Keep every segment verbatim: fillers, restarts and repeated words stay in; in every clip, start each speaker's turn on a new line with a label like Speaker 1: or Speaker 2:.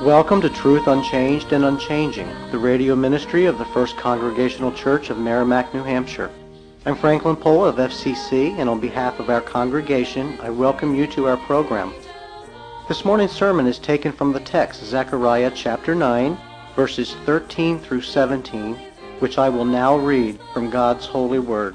Speaker 1: Welcome to Truth Unchanged and Unchanging, the radio ministry of the First Congregational Church of Merrimack, New Hampshire. I'm Franklin Pohl of F C C, and on behalf of our congregation, I welcome you to our program. This morning's sermon is taken from the text, Zechariah chapter nine, verses thirteen through seventeen, which I will now read from God's holy word.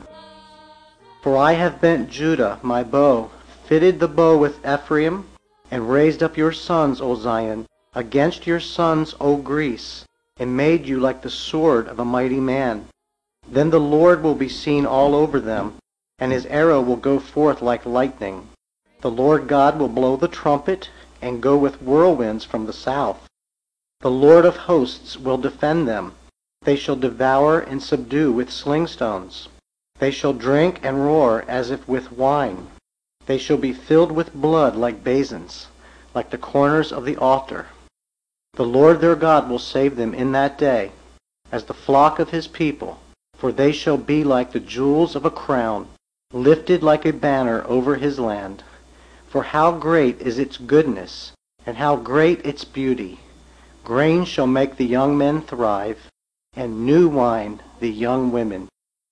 Speaker 1: For I have bent Judah, my bow, fitted the bow with Ephraim, and raised up your sons, O Zion, against your sons, O Greece, and made you like the sword of a mighty man. Then the Lord will be seen all over them, and his arrow will go forth like lightning. The Lord God will blow the trumpet, and go with whirlwinds from the south. The Lord of hosts will defend them. They shall devour and subdue with slingstones. They shall drink and roar as if with wine. They shall be filled with blood like basins, like the corners of the altar. The Lord their God will save them in that day, as the flock of his people, for they shall be like the jewels of a crown, lifted like a banner over his land. For how great is its goodness, and how great its beauty! Grain shall make the young men thrive, and new wine the young women.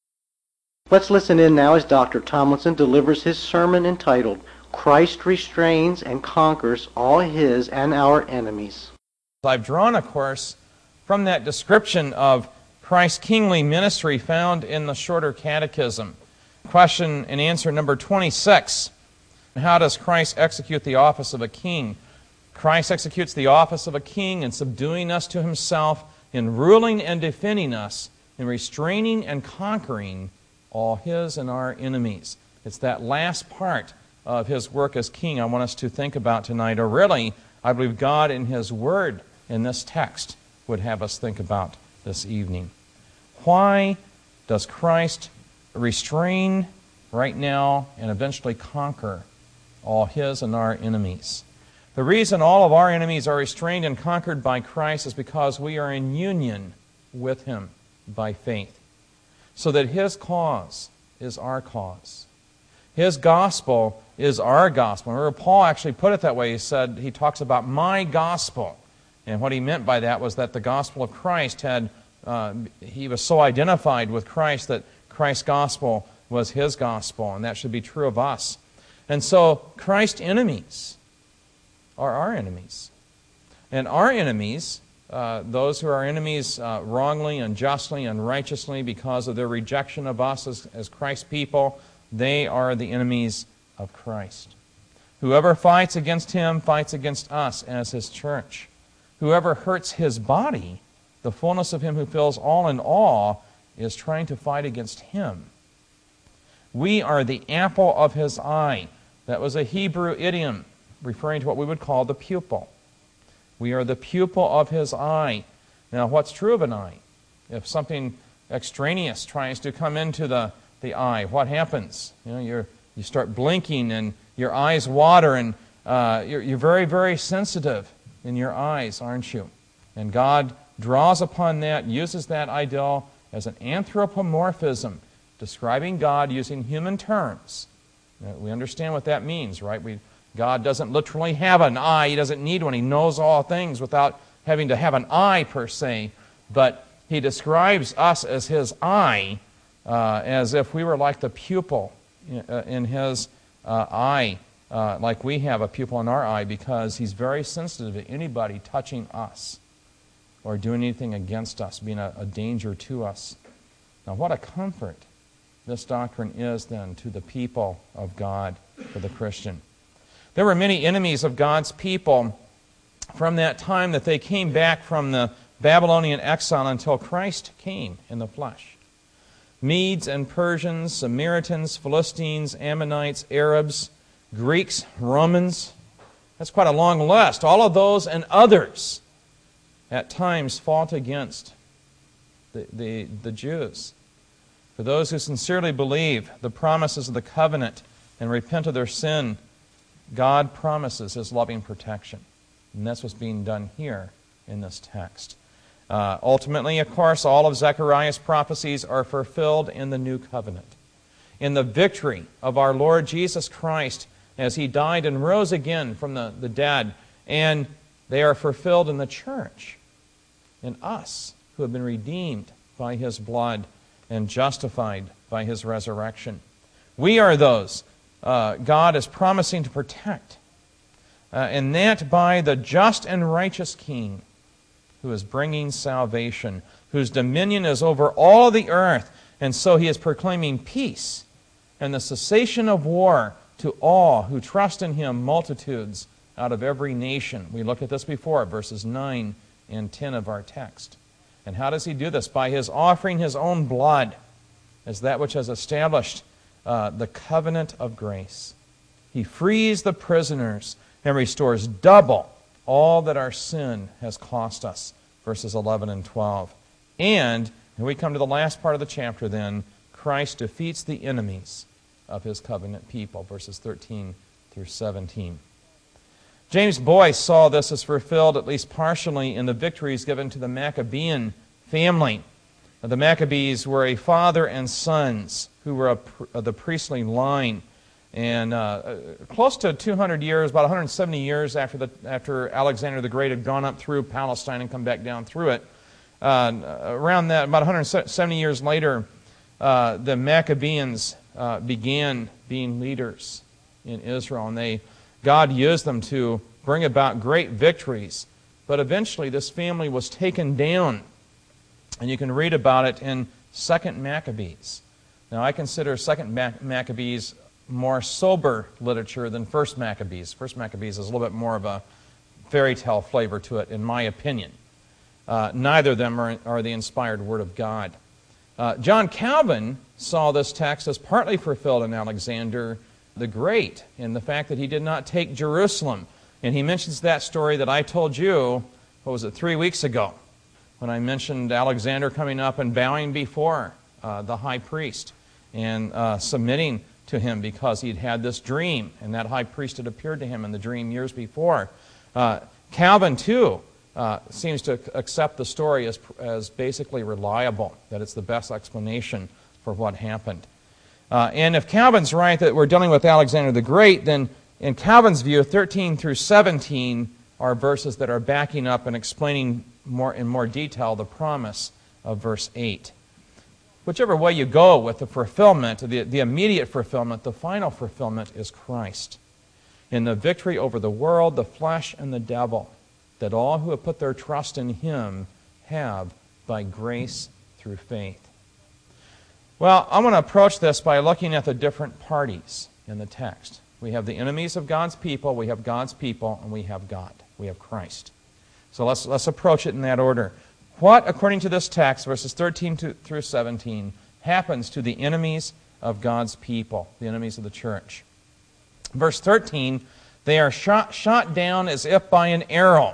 Speaker 1: Let's listen in now as Doctor Tomlinson delivers his sermon entitled, Christ Restrains and Conquers All His and Our Enemies.
Speaker 2: I've drawn, of course, from that description of Christ's kingly ministry found in the Shorter Catechism. Question and answer number twenty-six. How does Christ execute the office of a king? Christ executes the office of a king in subduing us to himself, in ruling and defending us, in restraining and conquering all his and our enemies. It's that last part of his work as king I want us to think about tonight, or really, I believe God in his word in this text would have us think about this evening. Why does Christ restrain right now and eventually conquer all his and our enemies? The reason all of our enemies are restrained and conquered by Christ is because we are in union with him by faith, so that his cause is our cause. His gospel is our gospel. Remember, Paul actually put it that way. He said, he talks about my gospel. And what he meant by that was that the gospel of Christ had, uh, he was so identified with Christ that Christ's gospel was his gospel, and that should be true of us. And so Christ's enemies are our enemies. And our enemies, uh, those who are enemies uh, wrongly, unjustly, unrighteously because of their rejection of us as, as Christ's people, they are the enemies of Christ. Whoever fights against him fights against us as his church. Whoever hurts his body, the fullness of him who fills all in all, is trying to fight against him. We are the apple of his eye. That was a Hebrew idiom referring to what we would call the pupil. We are the pupil of his eye. Now, what's true of an eye? If something extraneous tries to come into the, the eye, what happens? You know, you're, you start blinking and your eyes water, and uh, you're, you're very, very sensitive in your eyes, aren't you? And God draws upon that, uses that ideal as an anthropomorphism, describing God using human terms. Now, we understand what that means, right? We, God doesn't literally have an eye. He doesn't need one. He knows all things without having to have an eye per se. But he describes us as his eye, uh, as if we were like the pupil in, uh, in his uh, eye. Uh, like we have a pupil in our eye, because he's very sensitive to anybody touching us or doing anything against us, being a, a danger to us. Now, what a comfort this doctrine is then to the people of God, for the Christian. There were many enemies of God's people from that time that they came back from the Babylonian exile until Christ came in the flesh. Medes and Persians, Samaritans, Philistines, Ammonites, Arabs, Greeks, Romans. That's quite a long list. All of those and others at times fought against the, the, the Jews. For those who sincerely believe the promises of the covenant and repent of their sin, God promises his loving protection. And that's what's being done here in this text. Uh, ultimately, of course, all of Zechariah's prophecies are fulfilled in the new covenant. In the victory of our Lord Jesus Christ as he died and rose again from the, the dead, and They are fulfilled in the church, in us who have been redeemed by His blood and justified by His resurrection. We are those uh, God is promising to protect, uh, and that by the just and righteous King who is bringing salvation, whose dominion is over all the earth, and so He is proclaiming peace and the cessation of war to all who trust in Him, multitudes out of every nation. We looked at this before, verses nine and ten of our text. And how does He do this? By His offering His own blood as that which has established uh, the covenant of grace. He frees the prisoners and restores double all that our sin has cost us, verses eleven and twelve. And, and we come to the last part of the chapter then, Christ defeats the enemies of His covenant people, verses thirteen through seventeen. James Boyce saw this as fulfilled, at least partially, in the victories given to the Maccabean family. The Maccabees were a father and sons who were of the priestly line. And uh, close to two hundred years, about one hundred seventy years after the after Alexander the Great had gone up through Palestine and come back down through it, uh, around that, about one hundred seventy years later, uh, the Maccabeans uh, began being leaders in Israel, and they God used them to bring about great victories. But eventually, this family was taken down, and you can read about it in Second Maccabees. Now, I consider Second Mac- Maccabees more sober literature than First Maccabees. First Maccabees has a little bit more of a fairy tale flavor to it, in my opinion. Uh, neither of them are, are the inspired Word of God. Uh, John Calvin saw this text as partly fulfilled in Alexander the Great, in the fact that he did not take Jerusalem. And he mentions that story that I told you, what was it, three weeks ago, when I mentioned Alexander coming up and bowing before uh, the high priest and uh, submitting to him because he'd had this dream, and that high priest had appeared to him in the dream years before. Uh, Calvin, too, uh, seems to accept the story as, as basically reliable, that it's the best explanation for what happened. Uh, and if Calvin's right that we're dealing with Alexander the Great, then in Calvin's view, thirteen through seventeen are verses that are backing up and explaining more in more detail the promise of verse eight. Whichever way you go with the fulfillment, the, the immediate fulfillment, the final fulfillment is Christ. In the victory over the world, the flesh, and the devil, that all who have put their trust in Him have by grace through faith. Well, I'm going to approach this by looking at the different parties in the text. We have the enemies of God's people, we have God's people, and we have God. We have Christ. So let's, let's approach it in that order. What, according to this text, verses thirteen through seventeen, happens to the enemies of God's people, the enemies of the church? Verse thirteen, they are shot, shot down as if by an arrow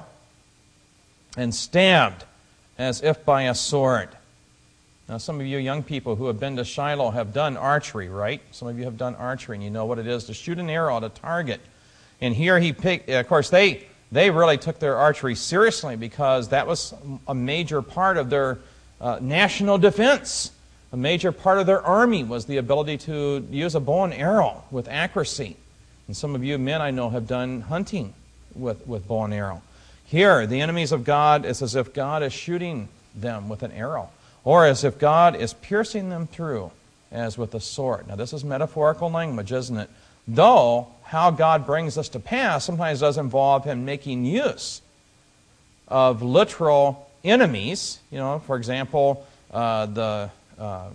Speaker 2: and stabbed as if by a sword. Now, some of you young people who have been to Shiloh have done archery, right? Some of you have done archery, and you know what it is to shoot an arrow at a target. And here he picked, of course, they... They really took their archery seriously because that was a major part of their uh, national defense. A major part of their army was the ability to use a bow and arrow with accuracy. And some of you men I know have done hunting with, with bow and arrow. Here, the enemies of God, is as if God is shooting them with an arrow, or as if God is piercing them through as with a sword. Now, this is metaphorical language, isn't it? Though, how God brings this to pass sometimes does involve Him making use of literal enemies. You know, for example, uh, the uh,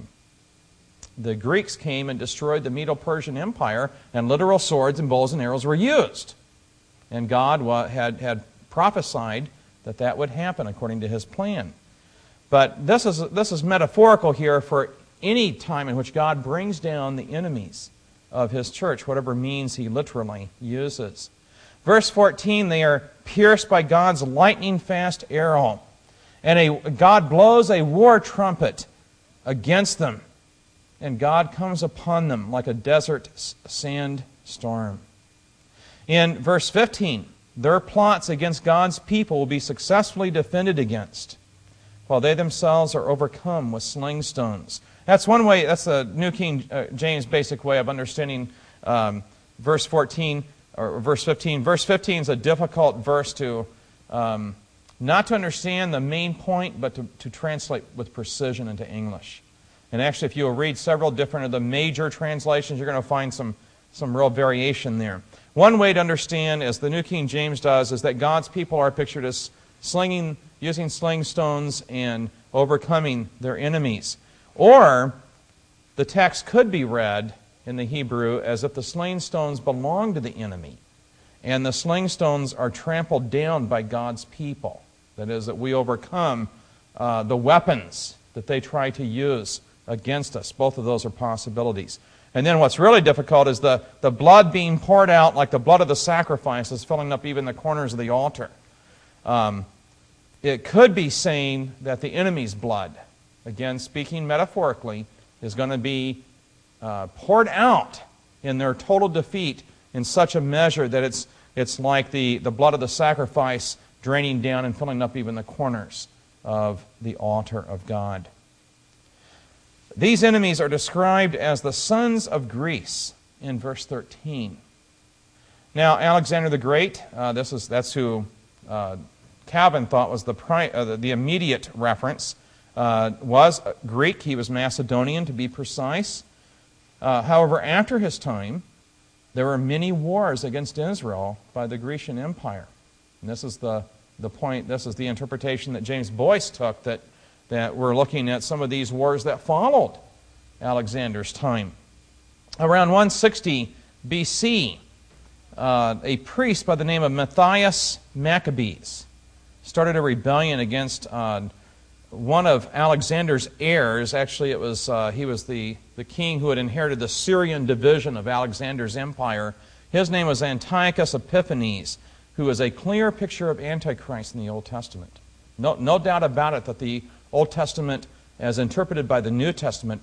Speaker 2: the Greeks came and destroyed the Medo-Persian Empire, and literal swords and bows and arrows were used. And God wa- had, had prophesied that that would happen according to His plan. But this is, this is metaphorical here for any time in which God brings down the enemies of His church, whatever means He literally uses. Verse fourteen, they are pierced by God's lightning-fast arrow, and a, God blows a war trumpet against them, and God comes upon them like a desert sand storm. In verse fifteen, their plots against God's people will be successfully defended against, while they themselves are overcome with sling stones. That's one way, that's the New King James basic way of understanding um, verse fourteen, or verse fifteen. Verse fifteen is a difficult verse to um, not to understand the main point, but to, to translate with precision into English. And actually, if you will read several different of the major translations, you're going to find some, some real variation there. One way to understand, as the New King James does, is that God's people are pictured as slinging, using sling stones and overcoming their enemies. Or the text could be read in the Hebrew as if the sling stones belong to the enemy, and the sling stones are trampled down by God's people. That is, that we overcome uh, the weapons that they try to use against us. Both of those are possibilities. And then what's really difficult is the, the blood being poured out like the blood of the sacrifices, filling up even the corners of the altar. Um, it could be saying that the enemy's blood, again speaking metaphorically, is going to be uh, poured out in their total defeat in such a measure that it's, it's like the, the blood of the sacrifice draining down and filling up even the corners of the altar of God. These enemies are described as the sons of Greece in verse thirteen. Now, Alexander the Great, uh, this is that's who uh, Calvin thought was the, pri- uh, the, the immediate reference, uh, was Greek. He was Macedonian, to be precise. Uh, however, after his time, there were many wars against Israel by the Grecian Empire. And this is the, the point, this is the interpretation that James Boyce took, that that we're looking at some of these wars that followed Alexander's time. Around one sixty B C, uh, a priest by the name of Matthias Maccabees started a rebellion against uh, one of Alexander's heirs. Actually, it was uh, he was the, the king who had inherited the Syrian division of Alexander's empire. His name was Antiochus Epiphanes, who is a clear picture of Antichrist in the Old Testament. No, no doubt about it that the Old Testament, as interpreted by the New Testament,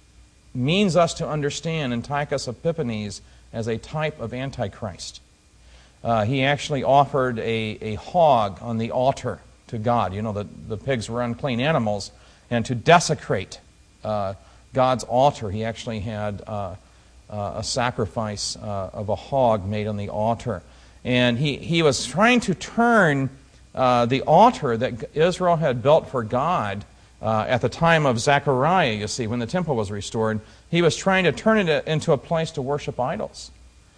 Speaker 2: means us to understand Antiochus Epiphanes as a type of Antichrist. Uh, he actually offered a, a hog on the altar to God. You know, the, the pigs were unclean animals. And to desecrate uh, God's altar, he actually had uh, uh, a sacrifice uh, of a hog made on the altar. And he, he was trying to turn Uh, the altar that Israel had built for God uh, at the time of Zechariah, you see, when the temple was restored, he was trying to turn it into a place to worship idols.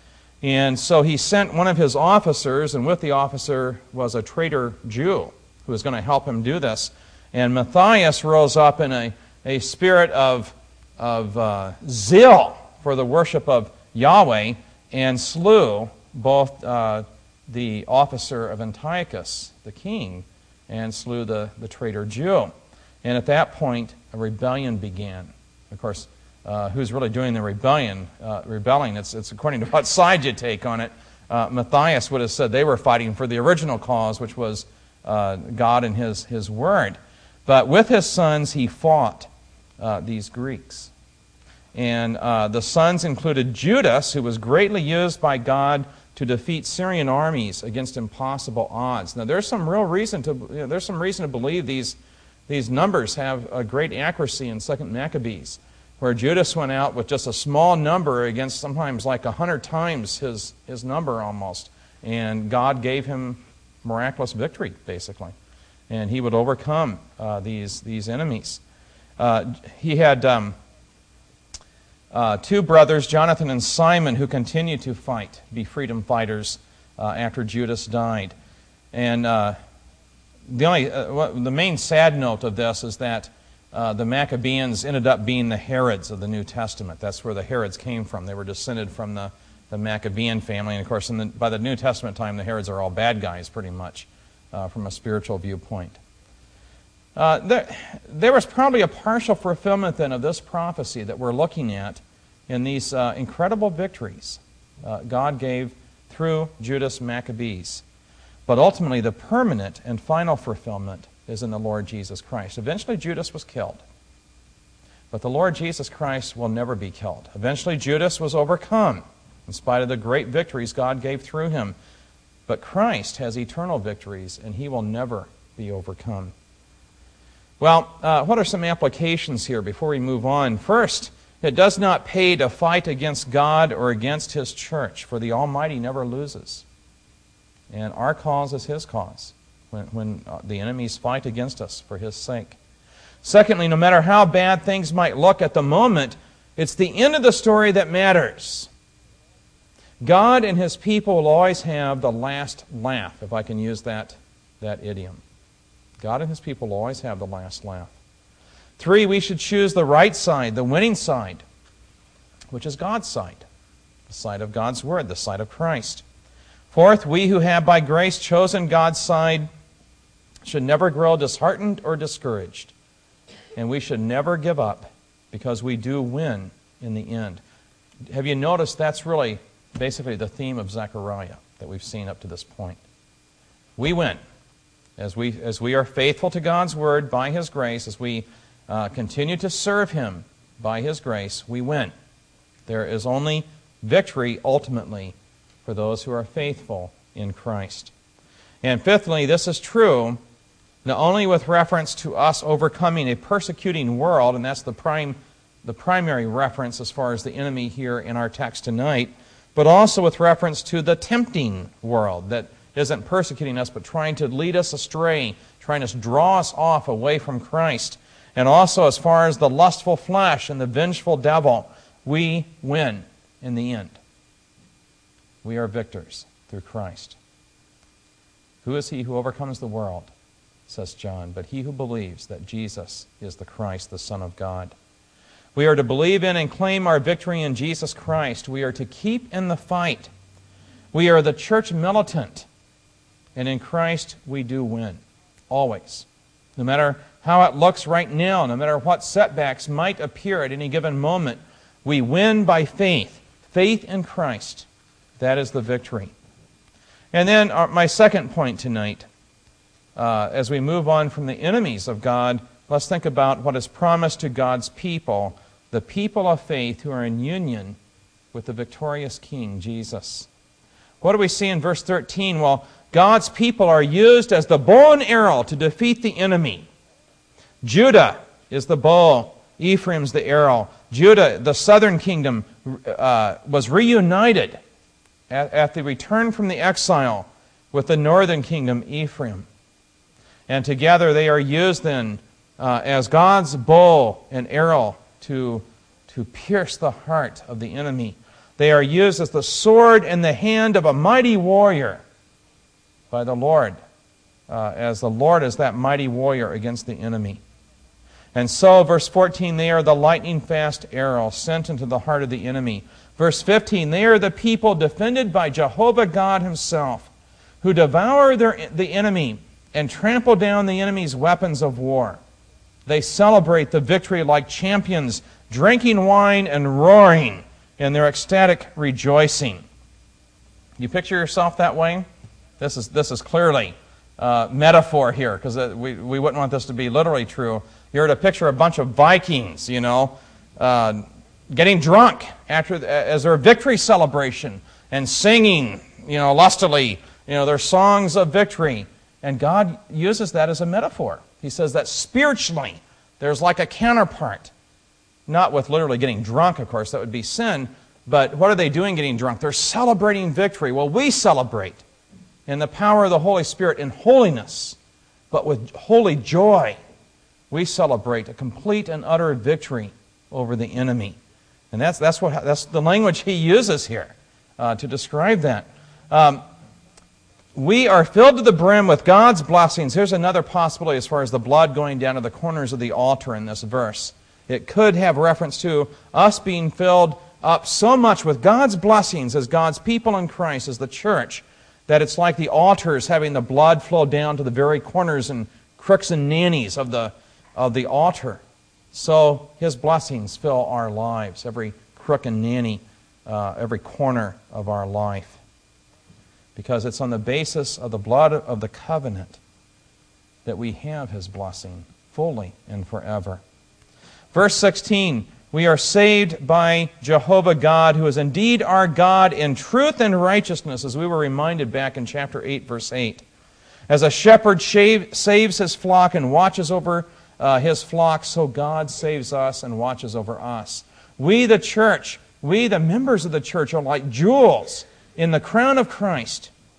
Speaker 2: And so he sent one of his officers, and with the officer was a traitor Jew who was going to help him do this. And Matthias rose up in a, a spirit of, of uh, zeal for the worship of Yahweh and slew both uh, the officer of Antiochus, the king, and slew the, the traitor Jew. And at that point, a rebellion began. Of course, uh, who's really doing the rebellion? Uh, rebelling, it's, it's according to what side you take on it. Uh, Matthias would have said they were fighting for the original cause, which was uh, God and His, His Word. But with his sons, he fought uh, these Greeks. And uh, the sons included Judas, who was greatly used by God to defeat Syrian armies against impossible odds. Now, there's some real reason to you know, there's some reason to believe these these numbers have a great accuracy in Second Maccabees, where Judas went out with just a small number against sometimes like a hundred times his his number almost, and God gave him miraculous victory basically, and he would overcome uh, these these enemies. Uh, he had. Um, Uh, two brothers, Jonathan and Simon, who continued to fight, be freedom fighters uh, after Judas died. And uh, the only, uh, what, the main sad note of this is that uh, the Maccabeans ended up being the Herods of the New Testament. That's where the Herods came from. They were descended from the, the Maccabean family. And of course, in the, by the New Testament time, the Herods are all bad guys, pretty much, uh, from a spiritual viewpoint. Uh, there, there was probably a partial fulfillment then of this prophecy that we're looking at in these uh, incredible victories uh, God gave through Judas Maccabees. But ultimately, the permanent and final fulfillment is in the Lord Jesus Christ. Eventually, Judas was killed. But the Lord Jesus Christ will never be killed. Eventually, Judas was overcome in spite of the great victories God gave through him. But Christ has eternal victories, and He will never be overcome. Well, uh, what are some applications here before we move on? First, it does not pay to fight against God or against His church, for the Almighty never loses. And our cause is His cause. when, when the enemies fight against us for His sake. Secondly, no matter how bad things might look at the moment, it's the end of the story that matters. God and His people will always have the last laugh, if I can use that, that idiom. God and His people will always have the last laugh. Three, we should choose the right side, the winning side, which is God's side, the side of God's Word, the side of Christ. Fourth, we who have by grace chosen God's side should never grow disheartened or discouraged. And we should never give up, because we do win in the end. Have you noticed that's really basically the theme of Zechariah that we've seen up to this point? We win. As we, as we are faithful to God's Word by His grace, as we uh, continue to serve Him by His grace, we win. There is only victory ultimately for those who are faithful in Christ. And fifthly, this is true not only with reference to us overcoming a persecuting world, and that's the prime, the primary reference as far as the enemy here in our text tonight, but also with reference to the tempting world that isn't persecuting us, but trying to lead us astray, trying to draw us off away from Christ. And also as far as the lustful flesh and the vengeful devil, we win in the end. We are victors through Christ. Who is he who overcomes the world, says John, but he who believes that Jesus is the Christ, the Son of God. We are to believe in and claim our victory in Jesus Christ. We are to keep in the fight. We are the church militant. And in Christ we do win, always. No matter how it looks right now, no matter what setbacks might appear at any given moment, we win by faith. Faith in Christ. That is the victory. And then our, my second point tonight, uh, as we move on from the enemies of God, let's think about what is promised to God's people, the people of faith who are in union with the victorious King, Jesus. What do we see in verse thirteen? Well, God's people are used as the bow and arrow to defeat the enemy. Judah is the bow, Ephraim's the arrow. Judah, the southern kingdom, uh, was reunited at, at the return from the exile with the northern kingdom, Ephraim. And together they are used then uh, as God's bow and arrow to, to pierce the heart of the enemy. They are used as the sword in the hand of a mighty warrior by the Lord, uh, as the Lord is that mighty warrior against the enemy. And so, verse fourteen, they are the lightning-fast arrow sent into the heart of the enemy. Verse fifteen, they are the people defended by Jehovah God Himself, who devour their, the enemy and trample down the enemy's weapons of war. They celebrate the victory like champions, drinking wine and roaring in their ecstatic rejoicing. You picture yourself that way? This is, this is clearly uh, metaphor here, because we, we wouldn't want this to be literally true. You're to picture a bunch of Vikings, you know, uh, getting drunk after as their victory celebration and singing, you know, lustily, you know, their songs of victory. And God uses that as a metaphor. He says that spiritually there's like a counterpart. Not with literally getting drunk, of course, that would be sin. But what are they doing getting drunk? They're celebrating victory. Well, we celebrate in the power of the Holy Spirit in holiness, but with holy joy. We celebrate a complete and utter victory over the enemy. And that's, that's, what, that's the language he uses here uh, to describe that. Um, we are filled to the brim with God's blessings. Here's another possibility as far as the blood going down to the corners of the altar in this verse. It could have reference to us being filled up so much with God's blessings as God's people in Christ, as the church, that it's like the altars having the blood flow down to the very corners and crooks and nannies of the of the altar. So His blessings fill our lives, every crook and nanny, uh, every corner of our life. Because it's on the basis of the blood of the covenant that we have His blessing fully and forever. Verse sixteen, we are saved by Jehovah God, who is indeed our God in truth and righteousness, as we were reminded back in chapter eight, verse eight. As a shepherd shave, saves his flock and watches over uh, his flock, so God saves us and watches over us. We, the church, we, the members of the church, are like jewels in the crown of Christ.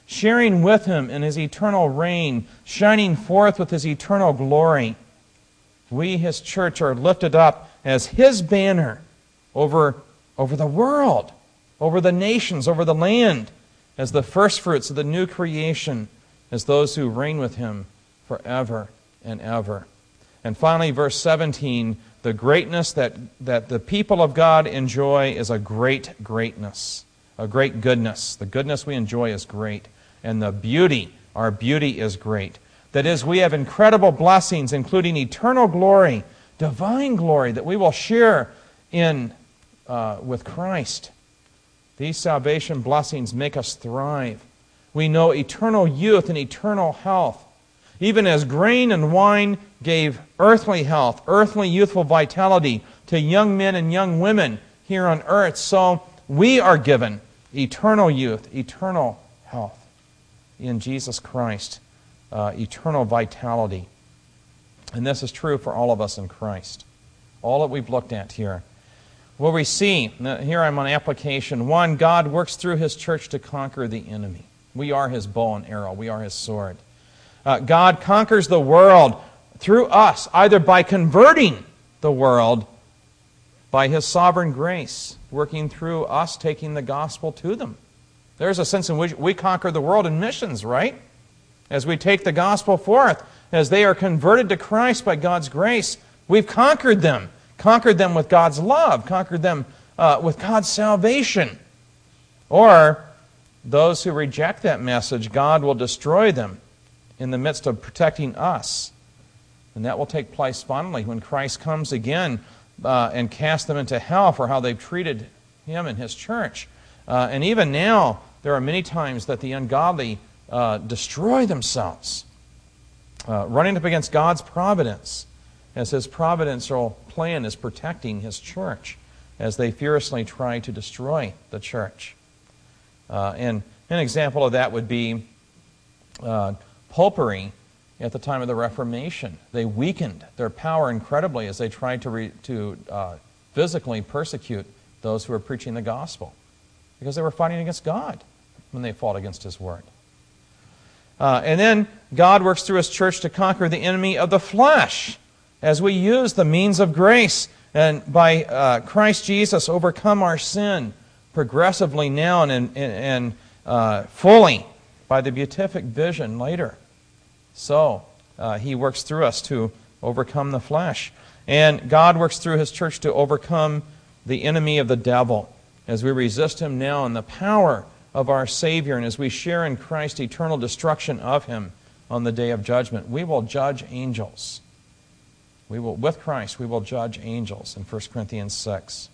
Speaker 2: sharing with Him in His eternal reign, shining forth with His eternal glory. We, His church, are lifted up as His banner over, over the world, over the nations, over the land, as the firstfruits of the new creation, as those who reign with Him forever and ever. And finally, verse seventeen, the greatness that, that the people of God enjoy is a great greatness, a great goodness. The goodness we enjoy is great. And the beauty, our beauty is great. That is, we have incredible blessings, including eternal glory, divine glory, that we will share in uh, with Christ. These salvation blessings make us thrive. We know eternal youth and eternal health. Even as grain and wine gave earthly health, earthly youthful vitality to young men and young women here on earth, so we are given eternal youth, eternal health in Jesus Christ, uh, eternal vitality. And this is true for all of us in Christ. All that we've looked at here. Well, we see, here I'm on application one, God works through His church to conquer the enemy. We are His bow and arrow. We are His sword. Uh, God conquers the world through us, either by converting the world by His sovereign grace, working through us taking the gospel to them. There's a sense in which we conquer the world in missions, right? As we take the gospel forth, as they are converted to Christ by God's grace, we've conquered them. Conquered them with God's love, conquered them uh, with God's salvation. Or those who reject that message, God will destroy them in the midst of protecting us. And that will take place finally when Christ comes again uh, and casts them into hell for how they've treated Him and His church. Uh, and even now, there are many times that the ungodly uh, destroy themselves, uh, running up against God's providence, as His providential plan is protecting His church as they fiercely try to destroy the church. Uh, and an example of that would be uh, popery at the time of the Reformation. They weakened their power incredibly as they tried to, re, to uh, physically persecute those who were preaching the gospel, because they were fighting against God when they fought against His word. Uh, and then God works through His church to conquer the enemy of the flesh, as we use the means of grace and by uh, Christ Jesus overcome our sin progressively now and, and, and uh, fully by the beatific vision later. So uh, He works through us to overcome the flesh. And God works through His church to overcome the enemy of the devil as we resist him now in the power of our Savior and as we share in Christ's eternal destruction of him on the day of judgment. We will judge angels. We will, with Christ, we will judge angels in First Corinthians six.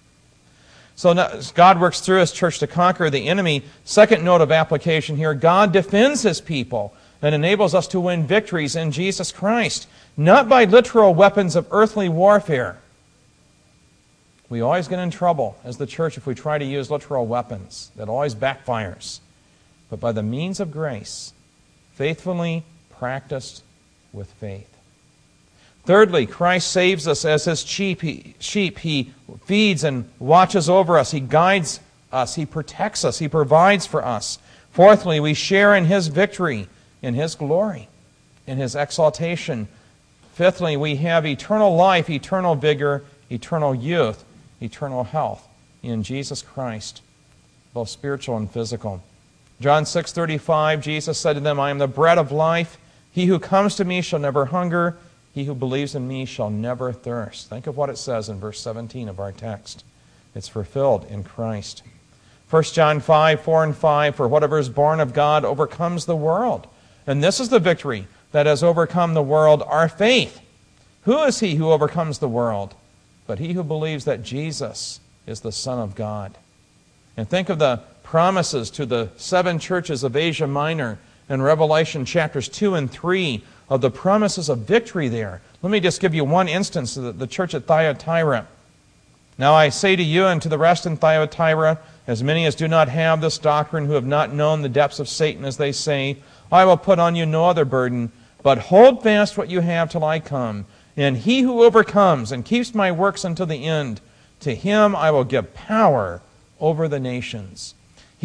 Speaker 2: So now, God works through His church to conquer the enemy. Second note of application here, God defends His people and enables us to win victories in Jesus Christ, not by literal weapons of earthly warfare. We always get in trouble as the church if we try to use literal weapons. That always backfires. But by the means of grace, faithfully practiced with faith. Thirdly, Christ saves us as His sheep. He, sheep. He feeds and watches over us. He guides us. He protects us. He provides for us. Fourthly, we share in His victory, in His glory, in His exaltation. Fifthly, we have eternal life, eternal vigor, eternal youth, eternal health in Jesus Christ, both spiritual and physical. John six thirty-five, Jesus said to them, I am the bread of life. He who comes to me shall never hunger. He who believes in me shall never thirst. Think of what it says in verse seventeen of our text. It's fulfilled in Christ. First John five, four and five, for whatever is born of God overcomes the world. And this is the victory that has overcome the world, our faith. Who is he who overcomes the world? But he who believes that Jesus is the Son of God. And think of the promises to the seven churches of Asia Minor in Revelation chapters two and three, of the promises of victory there. Let me just give you one instance of the, the church at Thyatira. Now I say to you and to the rest in Thyatira, as many as do not have this doctrine, who have not known the depths of Satan, as they say, I will put on you no other burden, but hold fast what you have till I come. And he who overcomes and keeps my works until the end, to him I will give power over the nations. He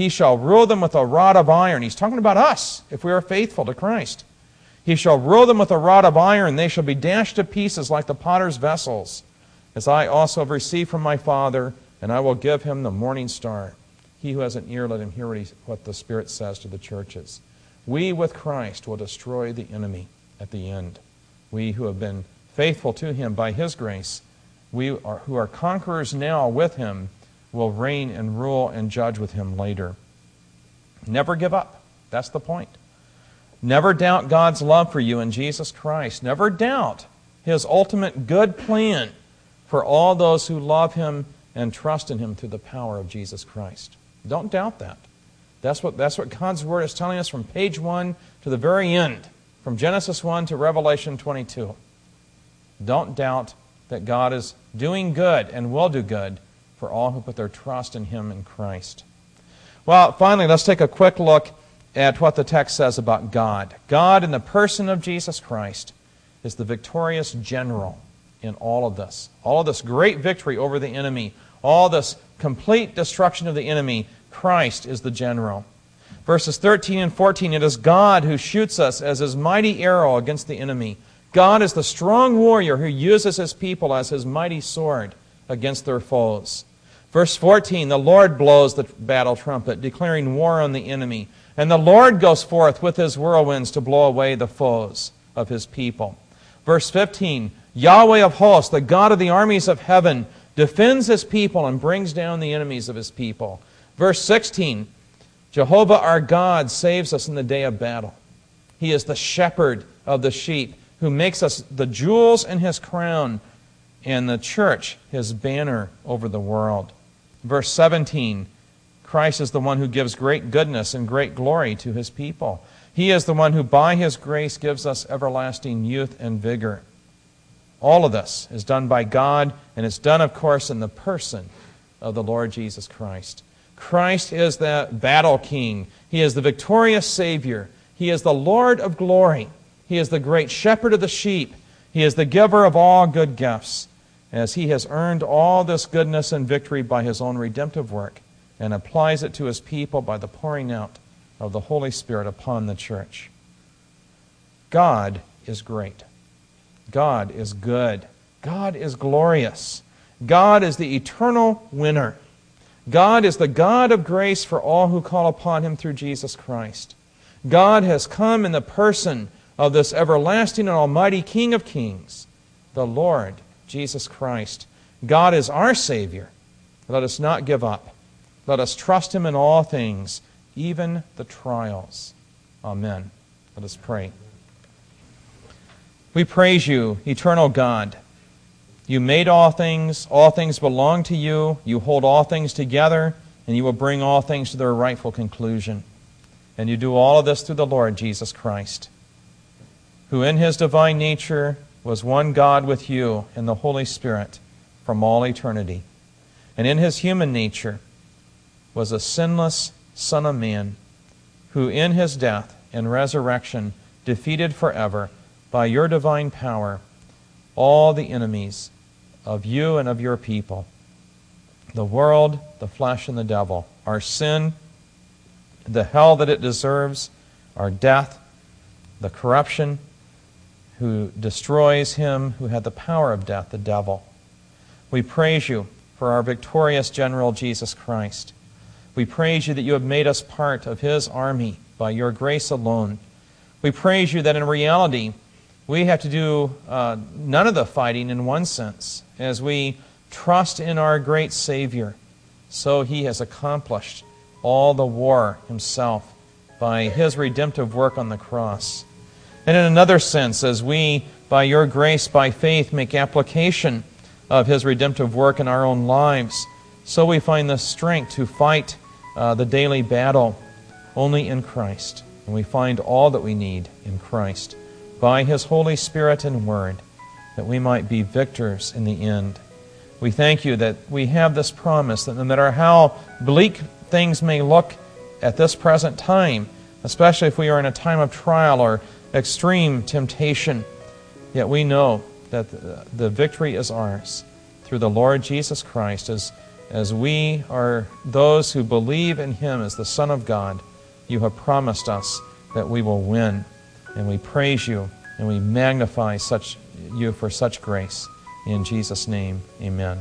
Speaker 2: He shall rule them with a rod of iron. He's talking about us, if we are faithful to Christ. He shall rule them with a rod of iron. They shall be dashed to pieces like the potter's vessels, as I also have received from my Father, and I will give him the morning star. He who has an ear, let him hear what, he, what the Spirit says to the churches. We with Christ will destroy the enemy at the end. We who have been faithful to him by his grace, we are, who are conquerors now with him, will reign and rule and judge with him later. Never give up. That's the point. Never doubt God's love for you in Jesus Christ. Never doubt his ultimate good plan for all those who love him and trust in him through the power of Jesus Christ. Don't doubt that. That's what, that's what God's Word is telling us from page one to the very end, from Genesis one to Revelation twenty-two. Don't doubt that God is doing good and will do good for all who put their trust in him in Christ. Well, finally, let's take a quick look at what the text says about God. God, in the person of Jesus Christ, is the victorious general in all of this. All of this great victory over the enemy, all this complete destruction of the enemy, Christ is the general. Verses thirteen and fourteen, it is God who shoots us as his mighty arrow against the enemy. God is the strong warrior who uses his people as his mighty sword against their foes. Verse fourteen, the Lord blows the battle trumpet, declaring war on the enemy. And the Lord goes forth with his whirlwinds to blow away the foes of his people. Verse fifteen, Yahweh of hosts, the God of the armies of heaven, defends his people and brings down the enemies of his people. Verse sixteen, Jehovah our God saves us in the day of battle. He is the shepherd of the sheep who makes us the jewels in his crown and the church his banner over the world. Verse seventeen, Christ is the one who gives great goodness and great glory to his people. He is the one who by his grace gives us everlasting youth and vigor. All of this is done by God, and it's done, of course, in the person of the Lord Jesus Christ. Christ is the battle king. He is the victorious Savior. He is the Lord of glory. He is the great shepherd of the sheep. He is the giver of all good gifts, as he has earned all this goodness and victory by his own redemptive work and applies it to his people by the pouring out of the Holy Spirit upon the church. God is great. God is good. God is glorious. God is the eternal winner. God is the God of grace for all who call upon him through Jesus Christ. God has come in the person of this everlasting and almighty King of kings, the Lord Jesus Christ. God is our Savior. Let us not give up. Let us trust him in all things, even the trials. Amen. Let us pray. We praise you, eternal God. You made all things. All things belong to you. You hold all things together, and you will bring all things to their rightful conclusion. And you do all of this through the Lord Jesus Christ, who in his divine nature was one God with you in the Holy Spirit from all eternity. And in his human nature was a sinless Son of Man, who in his death and resurrection defeated forever, by your divine power, all the enemies of you and of your people, the world, the flesh, and the devil, our sin, the hell that it deserves, our death, the corruption, who destroys him who had the power of death, the devil. We praise you for our victorious general, Jesus Christ. We praise you that you have made us part of his army by your grace alone. We praise you that in reality, we have to do uh, none of the fighting in one sense, as we trust in our great Savior. So he has accomplished all the war himself by his redemptive work on the cross. And in another sense, as we, by your grace, by faith, make application of his redemptive work in our own lives, so we find the strength to fight uh, the daily battle only in Christ. And we find all that we need in Christ, by his Holy Spirit and Word, that we might be victors in the end. We thank you that we have this promise that no matter how bleak things may look at this present time, especially if we are in a time of trial or extreme temptation, yet we know that the victory is ours through the Lord Jesus Christ, as as we are those who believe in Him as the Son of God, You have promised us that we will win. And we praise You and we magnify such You for such grace. In Jesus' name, amen.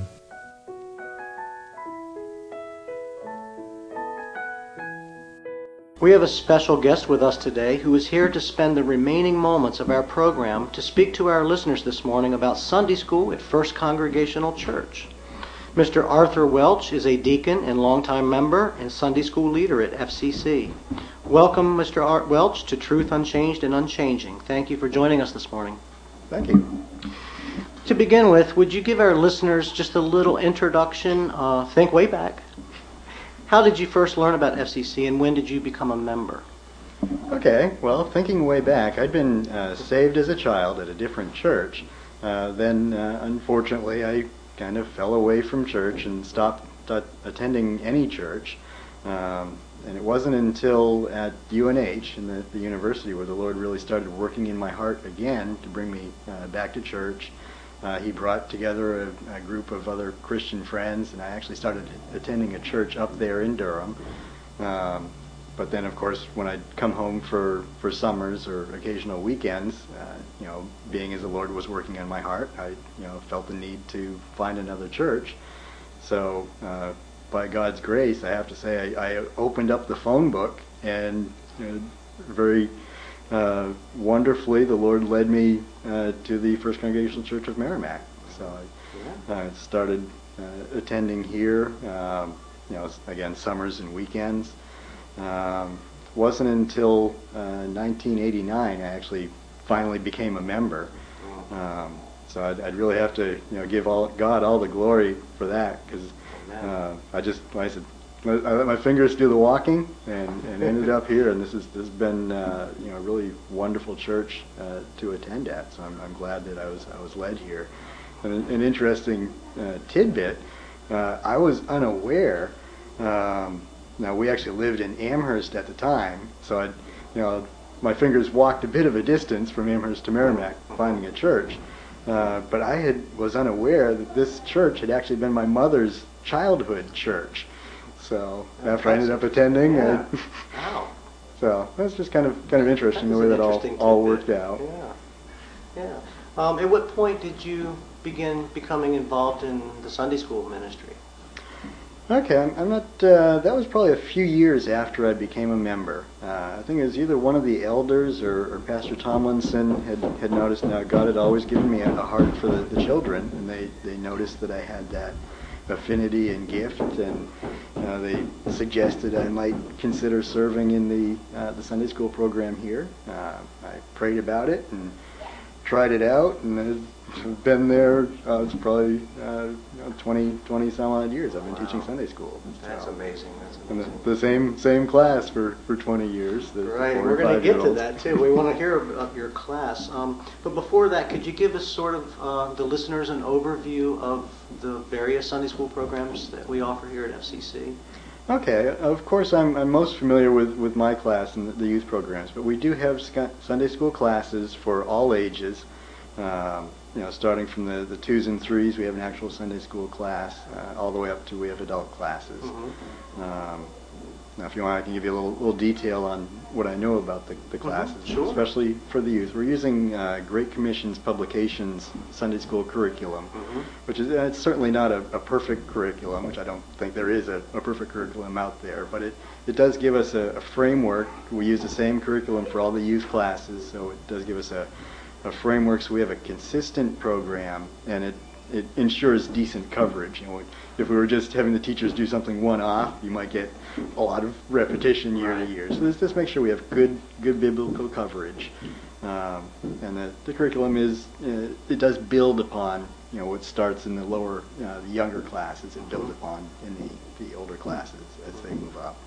Speaker 1: We have a special guest with us today who is here to spend the remaining moments of our program to speak to our listeners this morning about Sunday School at First Congregational Church. Mister Arthur Welch is a deacon and longtime member and Sunday School leader at F C C. Welcome, Mister Art Welch, to Truth Unchanged and Unchanging. Thank you for joining us this morning.
Speaker 3: Thank you.
Speaker 1: To begin with, would you give our listeners just a little introduction? Uh, think way back. How did you first learn about F C C and when did you become a member?
Speaker 3: Okay, well, thinking way back, I'd been uh, saved as a child at a different church. Uh, then, uh, unfortunately, I kind of fell away from church and stopped uh, attending any church. Um, and it wasn't until at U N H, in the, the university, where the Lord really started working in my heart again to bring me uh, back to church. Uh, he brought together a, a group of other Christian friends, and I actually started attending a church up there in Durham. Um, but then, of course, when I'd come home for, for summers or occasional weekends, uh, you know, being as the Lord was working on my heart, I, you know, felt the need to find another church. So, uh, by God's grace, I have to say, I, I opened up the phone book, and you know, very uh, wonderfully, the Lord led me uh, to the First Congregational Church of Merrimack. So I uh, started uh, attending here, um, you know, again, summers and weekends. Um, wasn't until uh, nineteen eighty-nine I actually finally became a member. Um, so I'd, I'd really have to, you know, give all God all the glory for that, because uh, I just, like I said, I let my fingers do the walking, and, and ended up here. And this is this has been, uh, you know, a really wonderful church uh, to attend at. So I'm, I'm glad that I was I was led here. And an, an interesting uh, tidbit: uh, I was unaware. Um, Now, we actually lived in Amherst at the time, so I'd, you know, my fingers walked a bit of a distance from Amherst to Merrimack finding a church. Uh, but I had was unaware that this church had actually been my mother's childhood church. So after I ended up attending,
Speaker 1: yeah.
Speaker 3: I,
Speaker 1: Wow.
Speaker 3: so that's just kind of kind of interesting
Speaker 1: That
Speaker 3: the way
Speaker 1: is
Speaker 3: that
Speaker 1: an
Speaker 3: all
Speaker 1: interesting
Speaker 3: all
Speaker 1: tidbit.
Speaker 3: worked out.
Speaker 1: Yeah. Yeah. Um, at what point did you begin becoming involved in the Sunday school ministry?
Speaker 3: Okay, I'm, I'm not. Uh, that was probably a few years after I became a member. Uh, I think it was either one of the elders or, or Pastor Tomlinson had, had noticed. Now, God had always given me a, a heart for the, the children, and they, they noticed that I had that affinity and gift, and uh, they suggested I might consider serving in the uh, the Sunday school program here. Uh, I prayed about it and tried it out, and I've been there. Uh, it's probably uh, you know, twenty, twenty some odd years. I've been
Speaker 1: Wow.
Speaker 3: teaching Sunday school.
Speaker 1: That's
Speaker 3: so.
Speaker 1: amazing. That's
Speaker 3: And
Speaker 1: amazing.
Speaker 3: the, the same same class for, for twenty years. The,
Speaker 1: Right,
Speaker 3: the
Speaker 1: we're going to get to
Speaker 3: five-year-olds.
Speaker 1: that too. We want to hear about your class. Um, but before that, could you give us sort of uh, the listeners an overview of the various Sunday school programs that we offer here at F C C?
Speaker 3: Okay, of course I'm, I'm most familiar with, with my class and the, the youth programs, but we do have sc- Sunday school classes for all ages. Um, you know, starting from the, the twos and threes, we have an actual Sunday school class, uh, all the way up to we have adult classes.
Speaker 1: Mm-hmm.
Speaker 3: Um, now, if you want, I can give you a little, little detail on what I know about the, the classes,
Speaker 1: Mm-hmm. Sure.
Speaker 3: especially for the youth. We're using uh, Great Commission's Publications Sunday School curriculum,
Speaker 1: Mm-hmm.
Speaker 3: which is uh, it's certainly not a, a perfect curriculum, which I don't think there is a, a perfect curriculum out there, but it, it does give us a, a framework. We use the same curriculum for all the youth classes, so it does give us a a framework, so we have a consistent program, and it, it ensures decent coverage. You know, if we were just having the teachers do something one-off, you might get a lot of repetition year to year. So this just makes sure we have good good biblical coverage, um, and the, the curriculum is uh, it does build upon you know what starts in the lower uh, the younger classes and build upon in the, the older classes as they move up.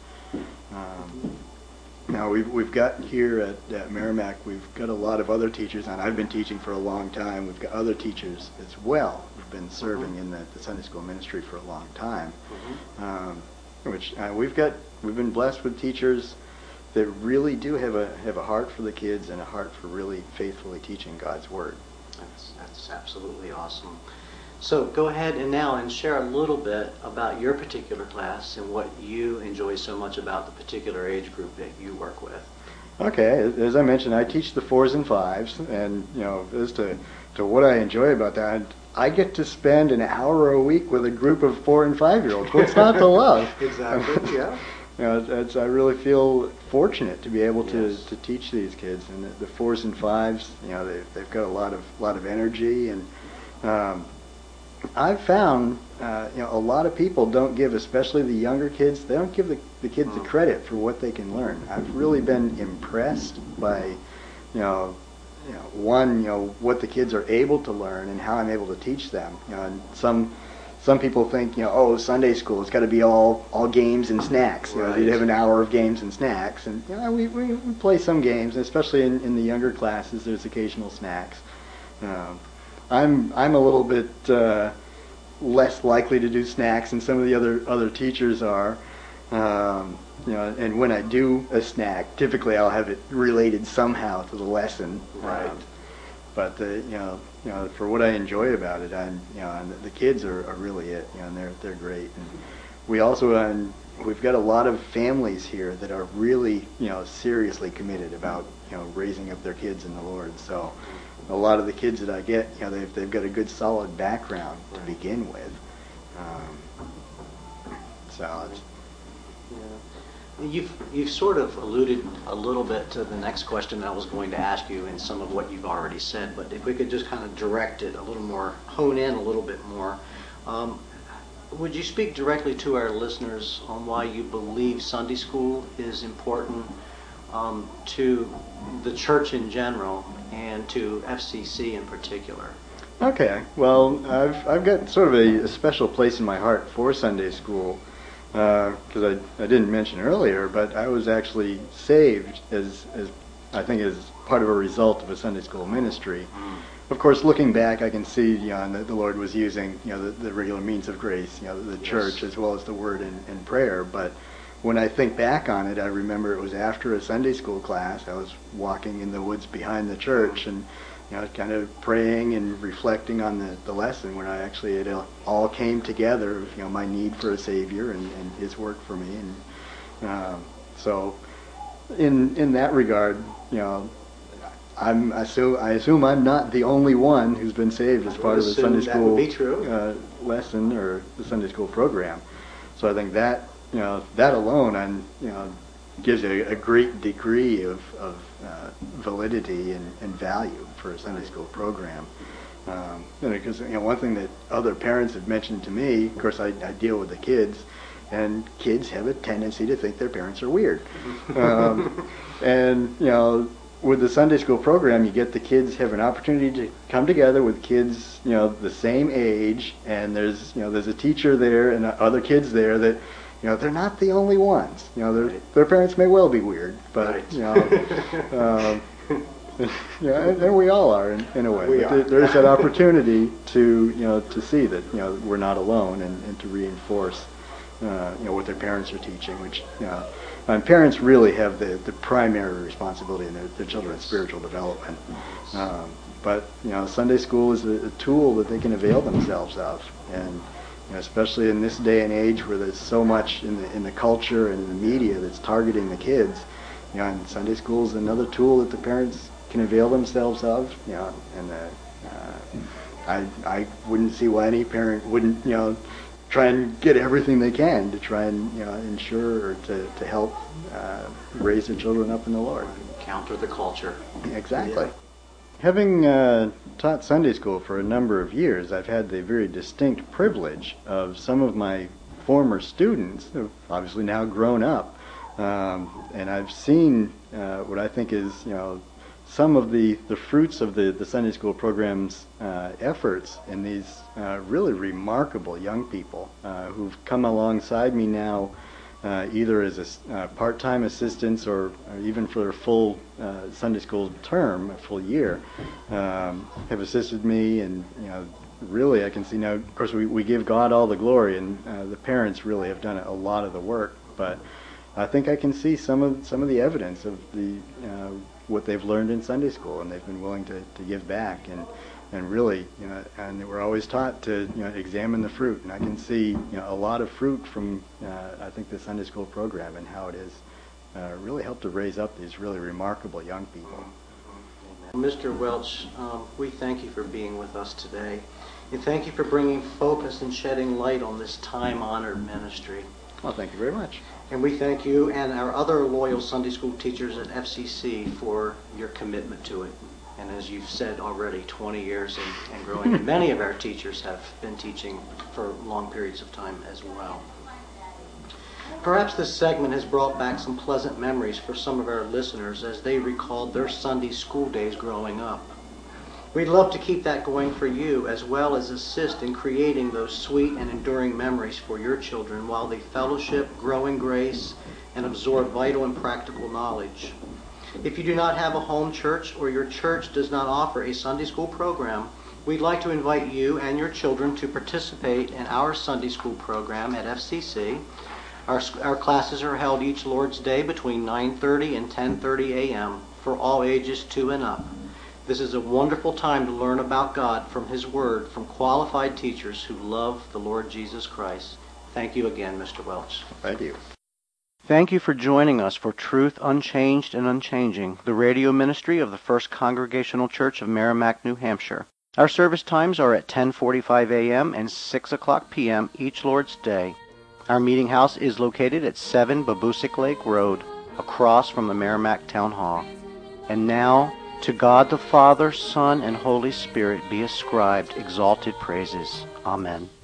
Speaker 3: Um, Now, we've, we've got here at, at Merrimack, we've got a lot of other teachers, and I've been teaching for a long time. We've got other teachers as well who've been serving mm-hmm. in the, the Sunday school ministry for a long time. Mm-hmm. Um, which uh, we've got, we've been blessed with teachers that really do have a have a heart for the kids and a heart for really faithfully teaching God's Word.
Speaker 1: That's, that's absolutely awesome. So go ahead and now and share a little bit about your particular class and what you enjoy so much about the particular age group that you work with.
Speaker 3: Okay, as I mentioned, I teach the fours and fives, and you know, as to to what I enjoy about that, I get to spend an hour a week with a group of four and five year olds. What's not to love?
Speaker 1: Exactly. Yeah.
Speaker 3: You know, it's, I really feel fortunate to be able to,
Speaker 1: Yes.
Speaker 3: to teach these kids, and the, the fours and fives. You know, they, they've got a lot of lot of energy, and um, I've found uh, you know a lot of people don't give, especially the younger kids, they don't give the, the kids the credit for what they can learn. I've really been impressed by you know you know one you know what the kids are able to learn and how I'm able to teach them. You know, and some. Some people think, you know, oh, Sunday school, it's got to be all, all games and snacks. You know,
Speaker 1: Right.
Speaker 3: you'd have an hour of games and snacks. And, you know, we, we, we play some games, especially in, in the younger classes, there's occasional snacks. Um, I'm I'm a little bit uh, less likely to do snacks than some of the other, other teachers are. Um, you know, and when I do a snack, typically I'll have it related somehow to the lesson.
Speaker 1: Right.
Speaker 3: Um, but the, you know, you know, for what I enjoy about it, I'm, you know, and the, the kids are, are really it. You know, and they're they're great. And we also, um, we've got a lot of families here that are really, you know, seriously committed about, you know, raising up their kids in the Lord. So, a lot of the kids that I get, you know, they've they've got a good solid background to begin with. Um, so. It's,
Speaker 1: Yeah. You've you've sort of alluded a little bit to the next question I was going to ask you and some of what you've already said, but if we could just kind of direct it a little more, hone in a little bit more. Um, would you speak directly to our listeners on why you believe Sunday school is important um, to the church in general and to F C C in particular?
Speaker 3: Okay, well, I've I've got sort of a, a special place in my heart for Sunday school. Because uh, I, I didn't mention earlier, but I was actually saved as, as I think as part of a result of a Sunday school ministry. Mm. Of course, looking back, I can see you know, that the Lord was using you know the, the regular means of grace, you know, the yes. church as well as the Word and, and prayer. But when I think back on it, I remember it was after a Sunday school class. I was walking in the woods behind the church and you know, kind of praying and reflecting on the, the lesson when I actually it all came together, you know, my need for a Savior and, and His work for me. And um, so in in that regard, you know, I'm I assume, I assume I'm not the only one who's been saved as part of the Sunday
Speaker 1: that
Speaker 3: school
Speaker 1: would be true.
Speaker 3: Uh, lesson or the Sunday school program. So I think that, you know, that alone, and you know, gives a, a great degree of, of uh, validity and, and value for a Sunday school program. Um, because you know, one thing that other parents have mentioned to me, of course, I, I deal with the kids, and kids have a tendency to think their parents are weird. Um, and you know, with the Sunday school program, you get the kids have an opportunity to come together with kids, you know, the same age, and there's you know there's a teacher there and other kids there that. You know, they're not the only ones. You know, right. their parents may well be weird, but right. you know, um, yeah, and, and we all are in, in a way.
Speaker 1: We
Speaker 3: but
Speaker 1: are.
Speaker 3: There, there's that opportunity to you know to see that you know we're not alone, and, and to reinforce uh, you know what their parents are teaching. Which you know, and parents really have the, the primary responsibility in their, their children's spiritual development. Um, but you know, Sunday school is a, a tool that they can avail themselves of, and. You know, especially in this day and age where there's so much in the in the culture and in the media that's targeting the kids, you know, and Sunday school is another tool that the parents can avail themselves of. You know, and uh, uh, I I wouldn't see why any parent wouldn't you know try and get everything they can to try and you know ensure or to to help uh, raise their children up in the Lord.
Speaker 1: Counter the culture.
Speaker 3: Exactly. Yeah. Having uh, taught Sunday school for a number of years, I've had the very distinct privilege of some of my former students, who have obviously now grown up, um, and I've seen uh, what I think is, you know, some of the, the fruits of the, the Sunday school program's uh, efforts in these uh, really remarkable young people uh, who've come alongside me now. Uh, either as a uh, part-time assistants or, or even for a full uh, Sunday school term, a full year, um, have assisted me, and you know, really I can see now. Of course, we, we give God all the glory, and uh, the parents really have done a lot of the work. But I think I can see some of some of the evidence of the uh, what they've learned in Sunday school, and they've been willing to, to give back. And and really, you know, and we're always taught to, you know, examine the fruit. And I can see, you know, a lot of fruit from, uh, I think, the Sunday school program and how it has uh, really helped to raise up these really remarkable young people.
Speaker 1: Mister Welch, um, we thank you for being with us today. And thank you for bringing focus and shedding light on this time-honored ministry.
Speaker 3: Well, thank you very much.
Speaker 1: And we thank you and our other loyal Sunday school teachers at F C C for your commitment to it. And as you've said already, twenty years and, and growing. And many of our teachers have been teaching for long periods of time as well. Perhaps this segment has brought back some pleasant memories for some of our listeners as they recalled their Sunday school days growing up. We'd love to keep that going for you, as well as assist in creating those sweet and enduring memories for your children while they fellowship, grow in grace, and absorb vital and practical knowledge. If you do not have a home church or your church does not offer a Sunday school program, we'd like to invite you and your children to participate in our Sunday school program at F C C. Our, our classes are held each Lord's Day between nine thirty and ten thirty a.m. for all ages two and up. This is a wonderful time to learn about God from His Word from qualified teachers who love the Lord Jesus Christ. Thank you again, Mister Welch.
Speaker 3: Thank you.
Speaker 1: Thank you for joining us for Truth Unchanged and Unchanging, the radio ministry of the First Congregational Church of Merrimack, New Hampshire. Our service times are at ten forty-five a.m. and six o'clock p.m. each Lord's Day. Our meeting house is located at seven Babusick Lake Road, across from the Merrimack Town Hall. And now, to God the Father, Son, and Holy Spirit be ascribed exalted praises. Amen.